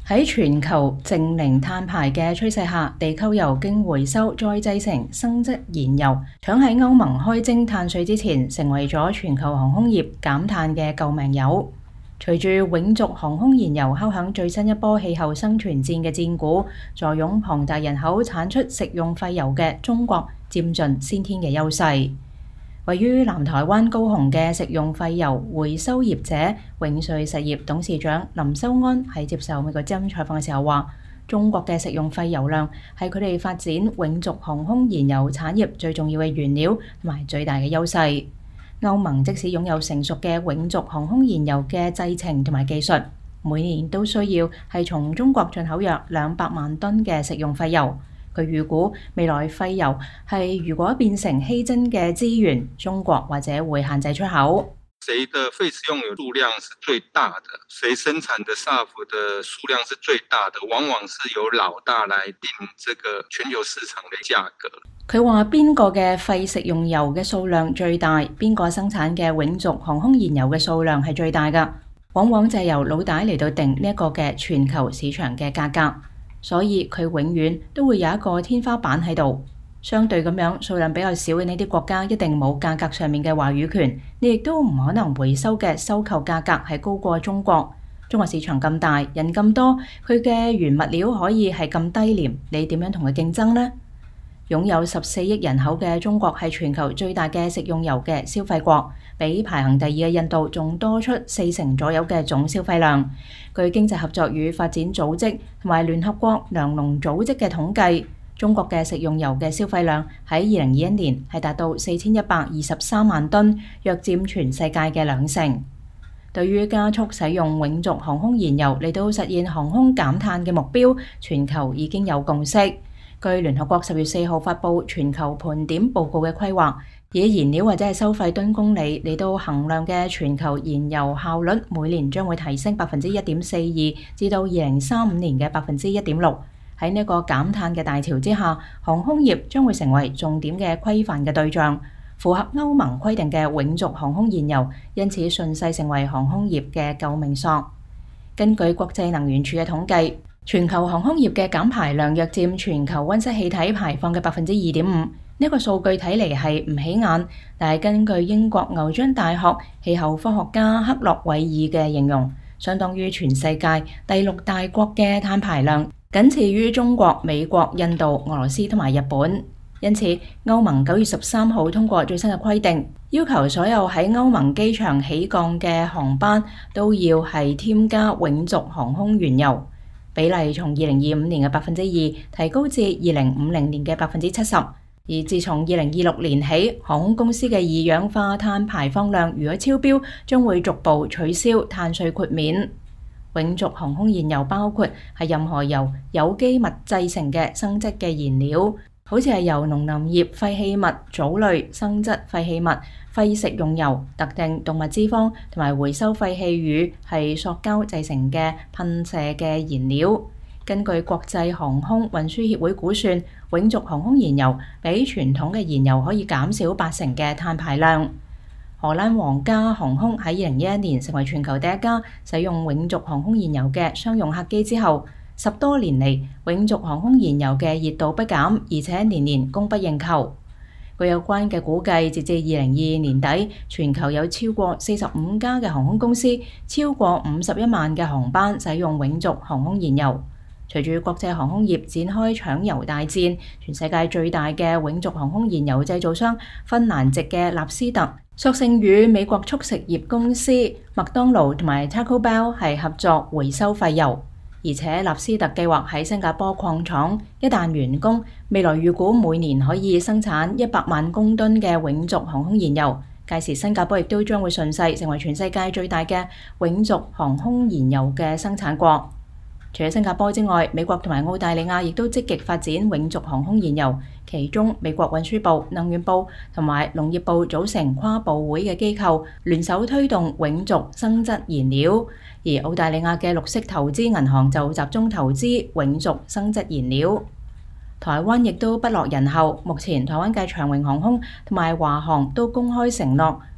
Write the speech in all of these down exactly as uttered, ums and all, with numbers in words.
喺全球淨零碳排嘅趨勢下，地溝油經回收再製成生質燃油，搶喺歐盟開徵碳稅之前，成為咗全球航空業減碳嘅救命油。隨住永續航空燃油敲響最新一波氣候生存戰嘅戰鼓，坐擁龐大人口產出食用廢油嘅中國佔盡先天嘅優勢。位於南台灣高雄嘅食用廢油回收業者永瑞實業董事長林修安喺接受美國之音採訪嘅時候話：中國嘅食用廢油量係佢哋發展永續航空燃油產業最重要嘅原料同埋最大嘅優勢。歐盟即使擁有成熟嘅永續航空燃油嘅製程同埋技術，每年都需要係從中國進口約兩百萬噸嘅食用廢油。佢預估未來廢油係如果變成稀珍嘅資源，中國或者會限制出口。 誰的廢食用油數量是最大的，誰生產的 S A F 的數量是最大的，往往是由老大來定這個全球市場的價格。 佢話邊個嘅廢食用油嘅數量最大，邊個生產嘅永續航空燃油嘅數量係最大㗎，往往就係由老大嚟到定呢一個嘅全球市場嘅價格。所以佢永遠都會有一個天花板喺度，相對咁樣數量比較少嘅呢啲國家一定冇價格上面嘅話語權，你亦都唔可能回收嘅收購價格係高過中國。中國市場咁大，人咁多，佢嘅原物料可以係咁低廉，你點樣同佢競爭呢？擁有十四億人口嘅中國係全球最大嘅食用油嘅消費國，比排行第二嘅印度仲多出四成左右嘅總消費量。據經濟合作與發展組織同埋聯合國糧農組織嘅統計，中國嘅食用油嘅消費量喺二零二一年係達到四千一百二十三萬噸，約佔全世界嘅兩成。對於加速使用永續航空燃油嚟到實現航空減碳嘅目標，全球已經有共識。據聯合國十月四號發布全球盤點報告嘅規劃，以燃料或者係收費噸公里嚟到衡量嘅全球燃油效率，每年將會提升百分之一點四二，至到二零三五年嘅百分之一點六。喺呢個減碳嘅大潮之下，航空業將會成為重點嘅規範嘅對象，符合歐盟規定嘅永續航空燃油，因此順勢成為航空業嘅救命索。根據國際能源署嘅統計，全球航空業嘅減排量約佔全球溫室氣體排放嘅百分之二點五。呢個數據睇嚟係唔起眼，但係根據英國牛津大學氣候科學家克洛韋爾嘅形容，相當於全世界第六大國嘅碳排量，僅次於中國、美國、印度、俄羅斯同埋日本。因此，歐盟九月十三號通過最新嘅規定，要求所有喺歐盟機場起降嘅航班都要係添加永續航空原油。比例從二零二五年嘅百分之二提高至二零五零年嘅百分之七十，而自從二零二六年起，航空公司嘅二氧化碳排放量如果超標，將會逐步取消碳稅豁免。永續航空燃油包括係任何由有機物製成嘅生質嘅燃料，好似係由農林業廢棄物、藻類、生質廢棄物、廢食用油、特定動物脂肪同埋回收廢棄乳係塑膠製成嘅噴射嘅燃料。根據國際航空運輸協會估算，永續航空燃油比傳統嘅燃油可以減少八成嘅碳排量。荷蘭皇家航空喺二零一一年成為全球第一家使用永續航空燃油嘅商用客機之後，十多年嚟，永續航空燃油嘅熱度不減，而且年年供不應求。據有關嘅估計，截至二零二二年底，全球有超過四十五家嘅航空公司，超過五十一萬嘅航班使用永續航空燃油。隨住國際航空業展開搶油大戰，全世界最大嘅永續航空燃油製造商芬蘭籍嘅納斯特，索性與美國速食業公司麥當勞同埋 Taco Bell 係合作回收廢油。而且納斯特計劃喺新加坡礦廠一旦完工，未來預估每年可以生產一百萬公噸嘅永續航空燃油。屆時新加坡亦都將會順勢成為全世界最大嘅永續航空燃油嘅生產國。除咗新加坡之外，美國同埋澳大利亞亦都積極發展永續航空燃油，其中美國運輸部、能源部同埋農業部組成跨部會嘅機構，聯手推動永續生質燃料。而澳大利亞嘅綠色投資銀行就集中投資永續生質燃料。台灣亦都不落人後，目前台灣嘅長榮航空同埋華航都公開承諾，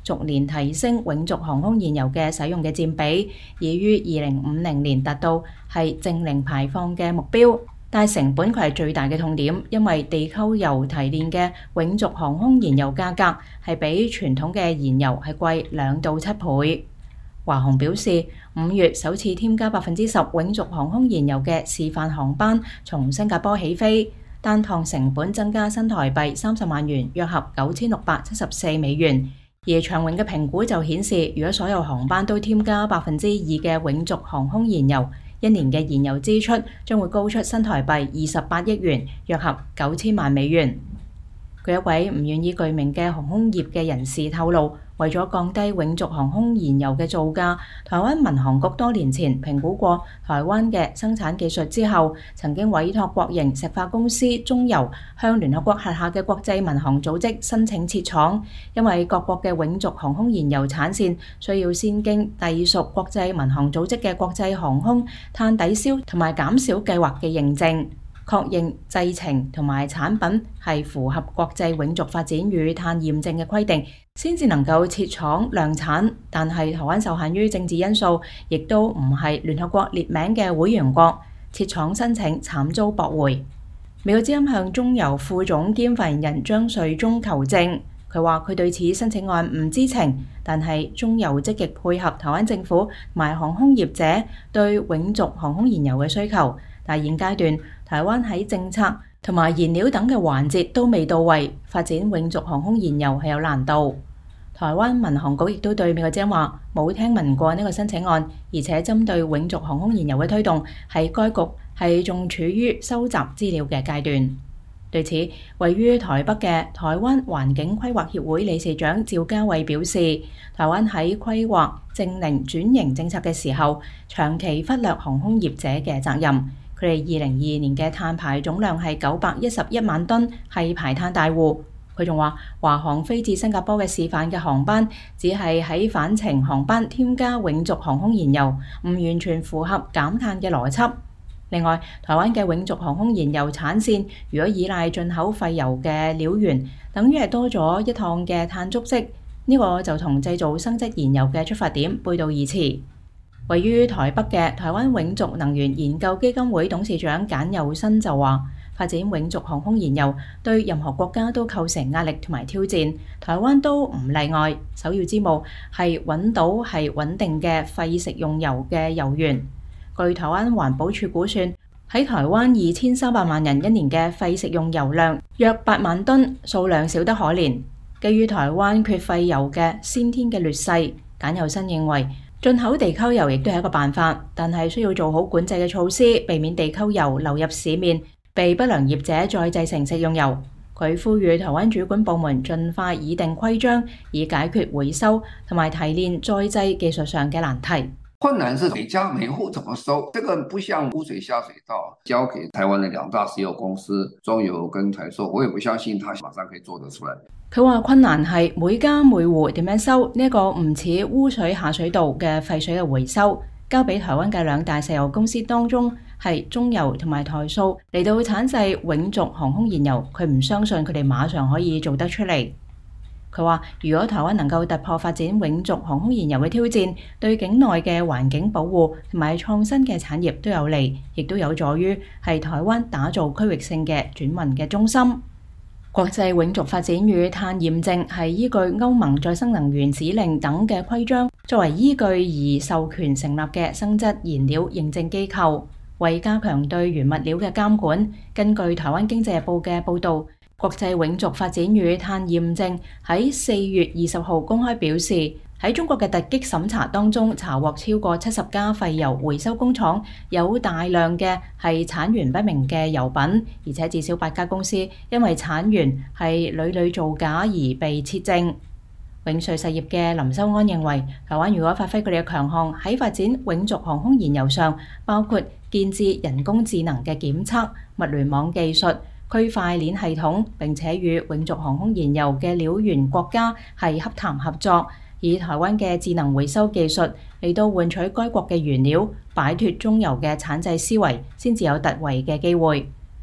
逐年提升永續航空燃油嘅使用嘅佔比，已於二零五零年達到係淨零排放嘅目標。但係成本佢係最大嘅痛點，因為地溝油提煉嘅永續航空燃油價格係比傳統嘅燃油係貴兩到七倍。華航表示，五月首次添加百分之十永續航空燃油嘅示範航班從新加坡起飛，單趟成本增加新台幣三十萬元，約合九千六百七十四美元。而長榮嘅評估就顯示，如果所有航班都添加百分之二嘅永續航空燃油，一年嘅燃油支出將會高出新台幣二十八億元，約合九千萬美元。據一位唔願意具名嘅航空業嘅人士透露，為咗降低永續航空燃油嘅造價，台灣民航局多年前評估過台灣嘅生產技術之後，曾經委託國營石化公司中油向聯合國轄下嘅國際民航組織申請設廠，因為各國嘅永續航空燃油產線需要先經隸屬國際民航組織嘅國際航空碳抵消同埋減少計劃嘅認證，確認製程同埋產品係符合國際永續發展與碳驗證嘅規定，先至能夠設廠量產。但係台灣受限於政治因素，亦都唔係聯合國列名嘅會員國，設廠申請慘遭駁回。美國之音向中油副總兼發言人張瑞忠求證，佢話佢對此申請案唔知情，但係中油積極配合台灣政府同埋航空業者對永續航空燃油嘅需求。但現階段，台灣喺政策同埋燃料等嘅環節都未到位，發展永續航空燃油係有難度。台灣民航局亦都對美國之音話冇聽聞過呢個申請案，而且針對永續航空燃油嘅推動，係該局係仲處於收集資料嘅階段。對此，位於台北嘅台灣環境規劃協會理事長趙家偉表示，台灣喺規劃淨零轉型政策嘅時候，長期忽略航空業者嘅責任。佢哋二零二二年嘅碳排總量係九百一十一萬噸，係排碳大戶。佢仲話，華航飛至新加坡嘅示範嘅航班，只係喺返程航班添加永續航空燃油，唔完全符合減碳嘅邏輯。另外，台灣嘅永續航空燃油產線，如果依賴進口廢油嘅料源，等於係多咗一趟嘅碳足跡，呢、這個就同製造生質燃油嘅出發點背道而馳。位於台北嘅台灣永續能源研究基金會董事長簡佑新就話，發展永續航空燃油對任何國家都構成壓力同埋挑戰，台灣都唔例外。首要之務係揾到係穩定嘅廢食用油嘅油源。據台灣環保署估算，喺台灣二千三百萬人一年嘅廢食用油量約八萬噸，數量少得可憐。基於台灣缺廢油嘅先天嘅劣勢，簡佑新認為，進口地溝油亦都係一個辦法，但係需要做好管制嘅措施，避免地溝油流入市面，被不良業者再製成食用油。佢呼籲台灣主管部門盡快擬定規章，以解決回收同埋提煉再製技術上嘅難題。 困難是每家每戶怎麼收，這個不像污水下水道交給台灣的兩大石油公司中油跟台塑，我也不相信他馬上可以做得出來。 佢話困難係每家每戶點樣收呢一個唔似污水下水道嘅廢水嘅回收，交俾台灣嘅兩大石油公司當中係中油同埋台塑嚟到產製永續航空燃油，佢唔相信佢哋馬上可以做得出嚟。佢話如果台灣能夠突破發展永續航空燃油嘅挑戰，對境內嘅環境保護同埋創新嘅產業都有利，亦都有助於係台灣打造區域性嘅轉運嘅中心。國際永續發展與碳驗證係依據歐盟再生能源指令等嘅規章作為依據而授權成立嘅生質燃料認證機構，為加強對原物料嘅監管。根據台灣經濟日報嘅報導，國際永續發展與碳驗證喺四月二十號公開表示，喺中國嘅突擊審查當中，查獲超過七十家廢油回收工廠有大量嘅係產源不明嘅油品，而且至少八家公司因為產源係屢屢造假而被撤證。永瑞實業嘅林修安認為，台灣如果發揮佢哋嘅強項喺發展永續航空燃油上，包括建置人工智能嘅檢測、物聯網技術、區塊鏈系統，並且與永續航空燃油嘅料源國家係洽談合作，以台灣嘅智能回收技術嚟到換取該國嘅原料，擺脫中油嘅產製思維，先至有突圍嘅機會。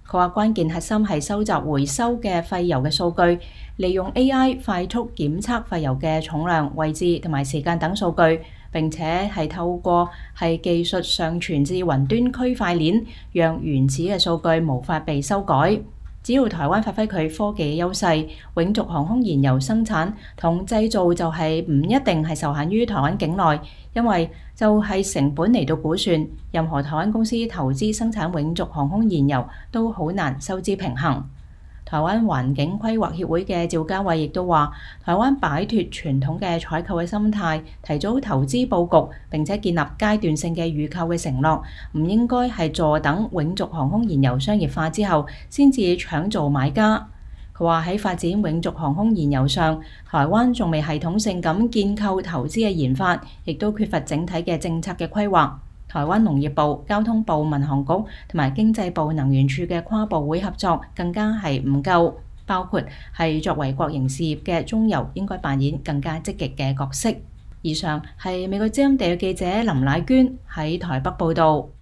佢話關鍵核心係收集回收嘅廢油嘅數據，利用 A I 快速檢測廢油嘅重量、位置同埋時間等數據，並且係透過係技術上傳至雲端區塊鏈，讓原始嘅數據無法被修改。只要台灣發揮佢科技嘅優勢，永續航空燃油生產同製造就係唔一定係受限於台灣境內，因為就係成本嚟到估算，任何台灣公司投資生產永續航空燃油都好難收支平衡。台灣環境規劃協會嘅趙家偉亦都話，台灣擺脫傳統嘅採購嘅心態，提早投資佈局，並且建立階段性嘅預購嘅承諾，唔應該係坐等永續航空燃油商業化之後先至搶做買家。佢話喺發展永續航空燃油上，台灣仲未系統性咁建構投資嘅研發，亦都缺乏整體嘅政策嘅規劃。台灣農業部、交通部、民航局同埋經濟部能源處嘅跨部會合作更加係唔夠，包括係作為國營事業嘅中油應該扮演更加積極嘅角色。以上係美國之音地嘅記者林乃娟喺台北報導。